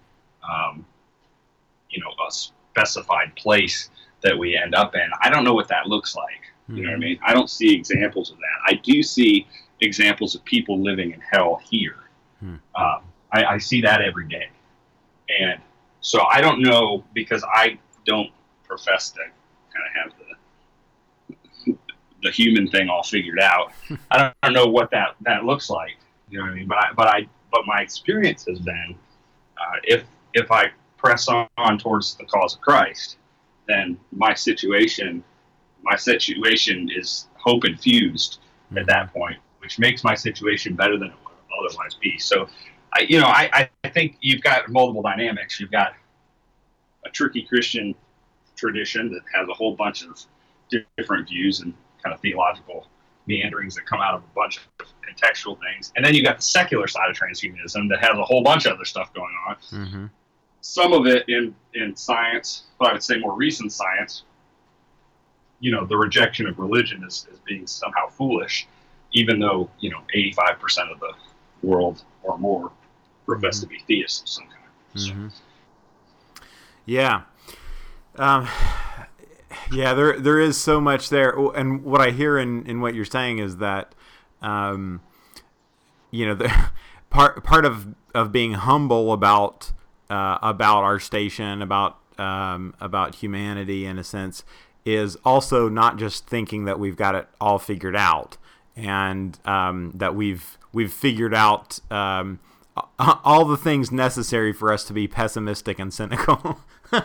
a specified place that we end up in. I don't know what that looks like. You know what I mean? I don't see examples of that. I do see examples of people living in hell here. I see that every day. And so I don't know, because I don't profess to kind of have the human thing all figured out. I don't know what that looks like. You know what I mean? But my experience has been, if I press on towards the cause of Christ, then my situation is hope infused at that point, which makes my situation better than it would otherwise be. So, I think you've got multiple dynamics. You've got a tricky Christian tradition that has a whole bunch of different views and kind of theological meanderings that come out of a bunch of contextual things. And then you got the secular side of transhumanism that has a whole bunch of other stuff going on. Some of it in science, but I would say more recent science, the rejection of religion as being somehow foolish, even though, 85% of the world or more profess to be theists of some kind. So. Yeah. There is so much there. And what I hear in what you're saying is that, the part of being humble about our station, about humanity in a sense, is also not just thinking that we've got it all figured out, and that we've figured out all the things necessary for us to be pessimistic and cynical.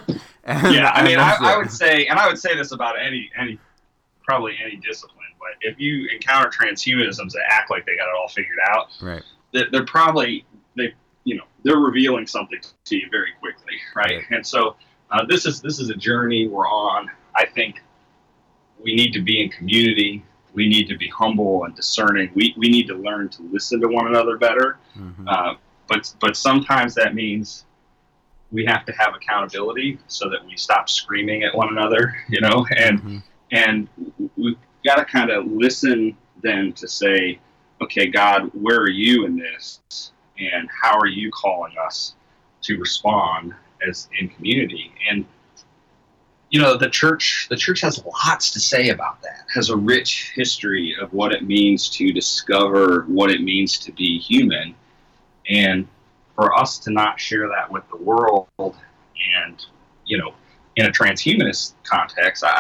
I would say this about probably any discipline, but if you encounter transhumanisms that act like they got it all figured out, right, they're probably they're revealing something to you very quickly, right? And so this is a journey we're on. I think we need to be in community. We need to be humble and discerning. We need to learn to listen to one another better. But sometimes that means we have to have accountability so that we stop screaming at one another, and we've got to kind of listen then to say, okay, God, where are you in this? And how are you calling us to respond as in community? And the church has lots to say about that. Has a rich history of what it means to discover what it means to be human, and for us to not share that with the world, and in a transhumanist context, I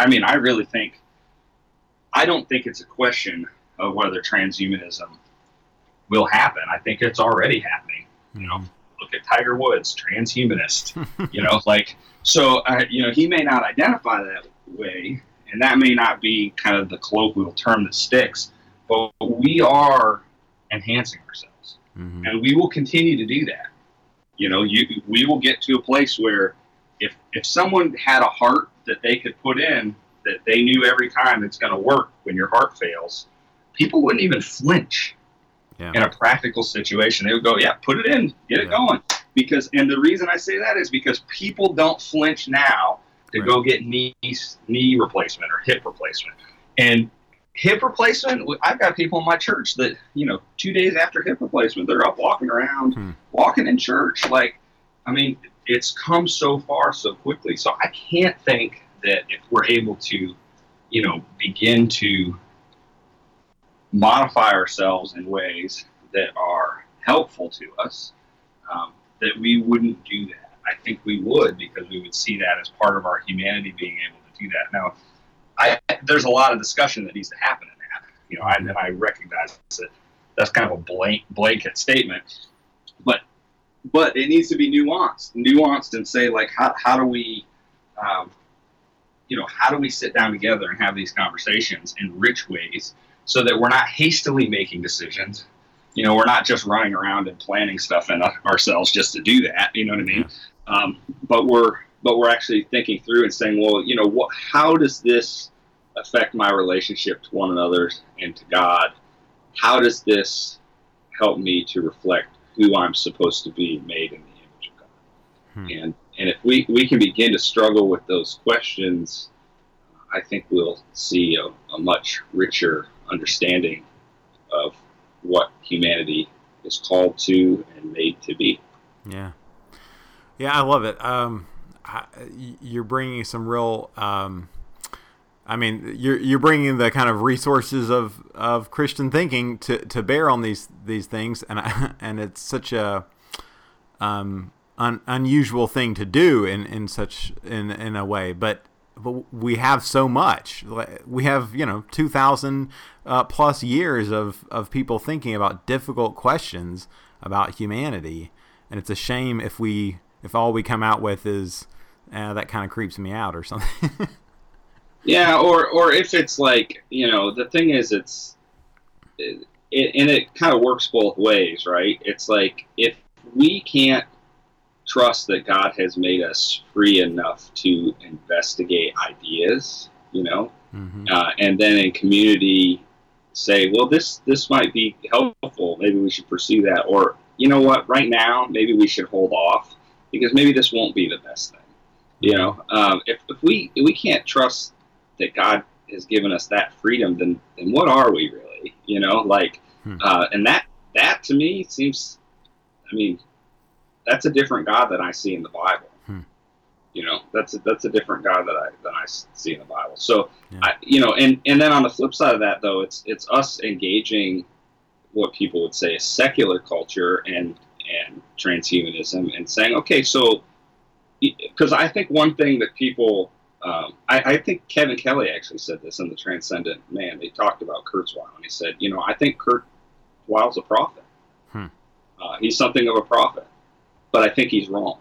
don't think it's a question of whether transhumanism will happen. I think it's already happening. Look at Tiger Woods, transhumanist. He may not identify that way, and that may not be kind of the colloquial term that sticks, but we are enhancing ourselves, and we will continue to do that. We will get to a place where if someone had a heart that they could put in, that they knew every time it's going to work when your heart fails, people wouldn't even flinch. In a practical situation, they would go, yeah, put it in, get it going. And the reason I say that is because people don't flinch now to go get knee replacement or hip replacement. And hip replacement, I've got people in my church that, 2 days after hip replacement, they're up walking around, walking in church. It's come so far so quickly. So I can't think that if we're able to, begin to modify ourselves in ways that are helpful to us, that we wouldn't do that. I think we would, because we would see that as part of our humanity, being able to do that. Now, there's a lot of discussion that needs to happen in that. And I recognize that that's kind of a blanket statement, but it needs to be nuanced and say, like, how do we, how do we sit down together and have these conversations in rich ways, so that we're not hastily making decisions. We're not just running around and planning stuff in ourselves just to do that. You know what I mean? But but we're actually thinking through and saying, well, how does this affect my relationship to one another and to God? How does this help me to reflect who I'm supposed to be, made in the image of God? And if we can begin to struggle with those questions, I think we'll see a much richer understanding of what humanity is called to and made to be. Yeah. Yeah, I love it. You're bringing some real, you're bringing the kind of resources of Christian thinking to bear on these things, and it's such a unusual thing to do in a way, but we have so much. We have 2,000 plus years of people thinking about difficult questions about humanity, and it's a shame if all we come out with is that kind of creeps me out or something. Yeah, or if it's like, the thing is, it kind of works both ways, right? It's like, if we can't trust that God has made us free enough to investigate ideas, and then in community say, well, this might be helpful, maybe we should pursue that, or you know what, right now maybe we should hold off because maybe this won't be the best thing. If we can't trust that God has given us that freedom, then what are we really? And that to me seems, that's a different God than I see in the Bible. That's a different God than I see in the Bible. So, yeah. And then on the flip side of that, though, it's us engaging what people would say is secular culture and transhumanism, and saying, okay, so, because I think one thing that people, I think Kevin Kelly actually said this in The Transcendent Man. They talked about Kurzweil, and he said, I think Kurzweil's a prophet. He's something of a prophet, but I think he's wrong.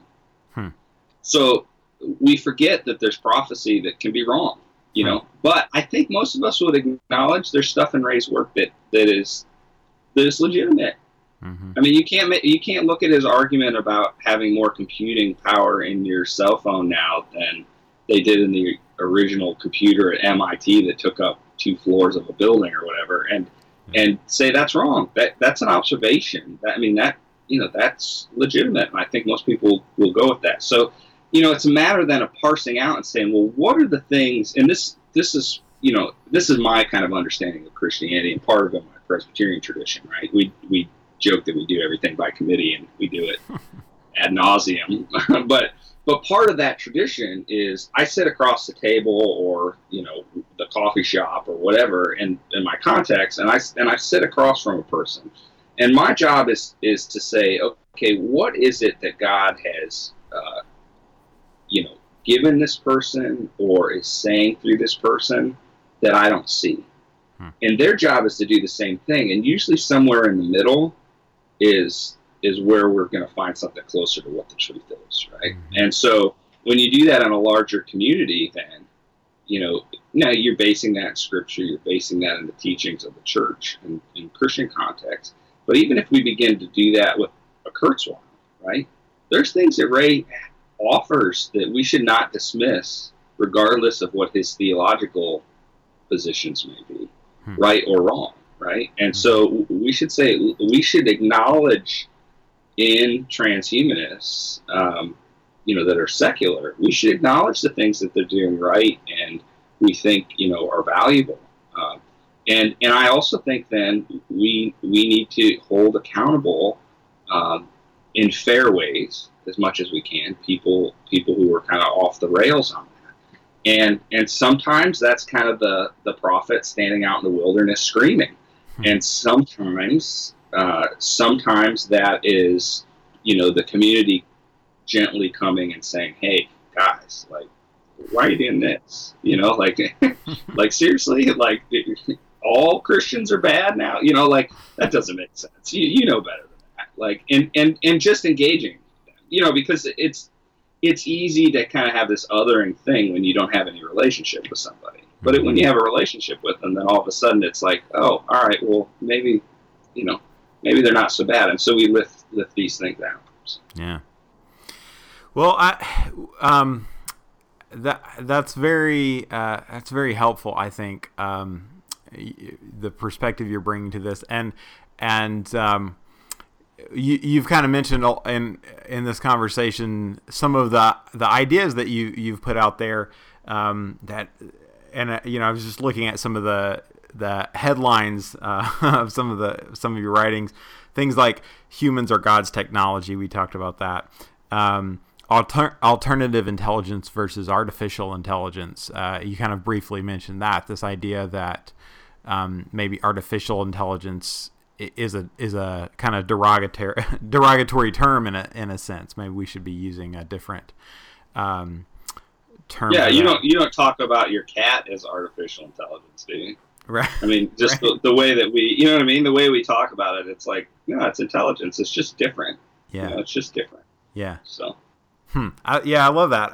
So we forget that there's prophecy that can be wrong, But I think most of us would acknowledge there's stuff in Ray's work that is legitimate. You can't look at his argument about having more computing power in your cell phone now than they did in the original computer at MIT that took up 2 floors of a building or whatever, and say that's wrong. That's an observation. That's legitimate, and I think most people will go with that. So, it's a matter then of parsing out and saying, well, what are the things? And this is my kind of understanding of Christianity, and part of it, my Presbyterian tradition, right? We joke that we do everything by committee, and we do it ad nauseum. but part of that tradition is I sit across the table or the coffee shop or whatever in my context, and I sit across from a person, and my job is to say, okay, what is it that God has given this person or is saying through this person that I don't see? And their job is to do the same thing, and usually somewhere in the middle is where we're going to find something closer to what the truth is, right? And so when you do that in a larger community, then now you're basing that in Scripture, you're basing that in the teachings of the church and in Christian context. But even if we begin to do that with a Kurzweil, right? There's things that Ray offers that we should not dismiss, regardless of what his theological positions may be, right or wrong, right? And so we should acknowledge in transhumanists, that are secular, we should acknowledge the things that they're doing right and we think, are valuable. And I also think then we need to hold accountable in fair ways as much as we can people who are kind of off the rails on that. And sometimes that's kind of the prophet standing out in the wilderness screaming. And sometimes that is, the community gently coming and saying, hey, guys, like, why are you doing this? Like seriously, like all Christians are bad now? That doesn't make sense. You know better than that. Like, and just engaging them, because it's easy to kind of have this othering thing when you don't have any relationship with somebody. But when you have a relationship with them, then all of a sudden it's like, oh, all right, well, maybe they're not so bad. And so we lift these things out. Yeah. Well, that's very helpful. I think the perspective you're bringing to this, and you've kind of mentioned in this conversation some of the ideas that you've put out there. I was just looking at some of the headlines of some of your writings. Things like humans are God's technology. We talked about that. Alternative intelligence versus artificial intelligence. You kind of briefly mentioned that, this idea that maybe artificial intelligence is a kind of derogatory term in a sense. Maybe we should be using a different term. Yeah, you don't talk about your cat as artificial intelligence, do you? Right. I mean, just right. the way that we, you know what I mean? The way we talk about it, it's like, it's intelligence. It's just different. Yeah. It's just different. Yeah. So. I love that.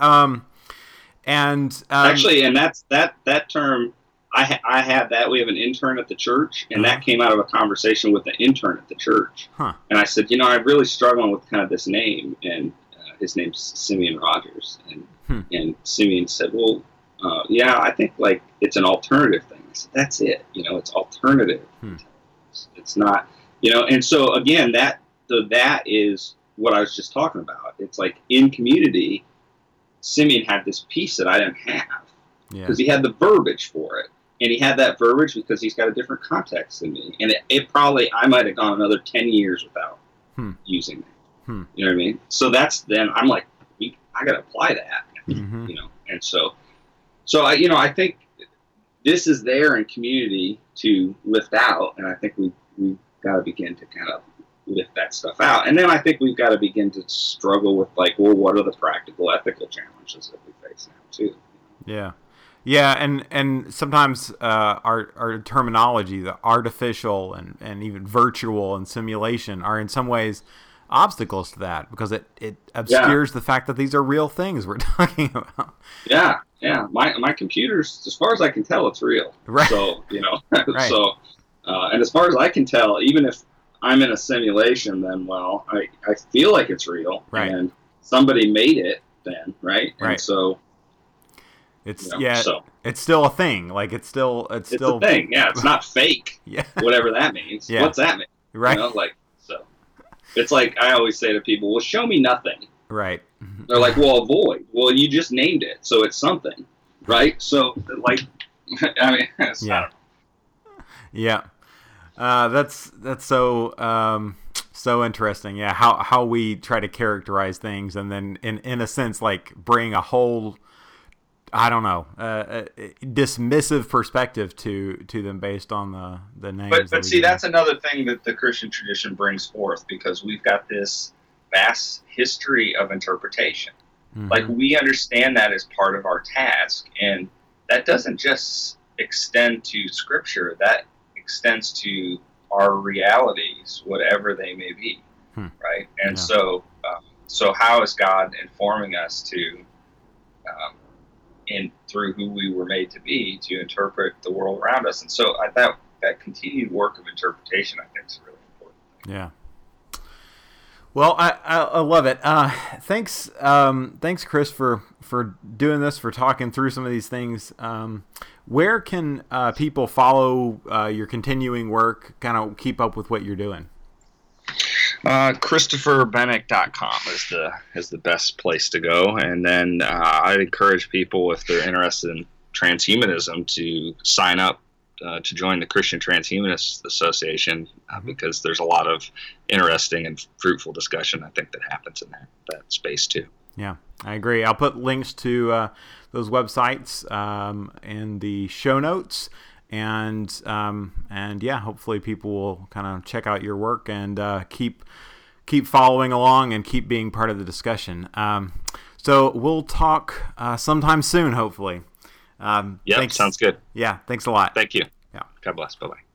Actually, and that's that term. I had that. We have an intern at the church, and that came out of a conversation with the intern at the church. Huh. And I said, I'm really struggling with kind of this name, and his name's Simeon Rogers, and Simeon said, well, I think like it's an alternative thing. I said, that's it. It's alternative. It's not, and so again, that is what I was just talking about. It's like in community, Simeon had this piece that I didn't have because he had the verbiage for it. And he had that verbiage because he's got a different context than me. And it probably, I might have gone another 10 years without using it. You know what I mean? So then I'm like, I got to apply that, And so I think this is there in community to lift out. And I think we've got to begin to kind of lift that stuff out. And then I think we've got to begin to struggle with like, well, what are the practical ethical challenges that we face now too? Yeah. Yeah, and sometimes our terminology, the artificial and even virtual and simulation, are in some ways obstacles to that because it obscures the fact that these are real things we're talking about. Yeah. My computer's, as far as I can tell, it's real. Right. So, right. So, and as far as I can tell, even if I'm in a simulation, then, well, I feel like it's real. Right. And somebody made it then, right? Right. And so... It's it's still a thing. Like it's still a thing. Yeah, it's not fake. Yeah, whatever that means. Yeah. What's that mean? Right. So it's like I always say to people, "Well, show me nothing." Right. They're like, "Well, a void." Well, you just named it, so it's something, right? So like, I mean, yeah. That's so interesting. Yeah, how we try to characterize things, and then in a sense, like bring a whole, I don't know, dismissive perspective to them based on the names. But see, that's another thing that the Christian tradition brings forth, because we've got this vast history of interpretation. Mm-hmm. Like, we understand that as part of our task, and that doesn't just extend to Scripture. That extends to our realities, whatever they may be, right? And so how is God informing us to through who we were made to be, to interpret the world around us? And so that continued work of interpretation, I think, is really important. Yeah. Well, I love it. Thanks, Chris, for doing this, for talking through some of these things. Where can people follow your continuing work, kind of keep up with what you're doing? ChristopherBennick.com is the best place to go. And then I'd encourage people, if they're interested in transhumanism, to sign up to join the Christian Transhumanist Association, because there's a lot of interesting and fruitful discussion, I think, that happens in that space too. Yeah, I agree. I'll put links to those websites in the show notes. And yeah, hopefully people will kind of check out your work and keep following along and keep being part of the discussion. So we'll talk sometime soon, hopefully. Sounds good. Yeah, thanks a lot. Thank you. Yeah. God bless. Bye-bye.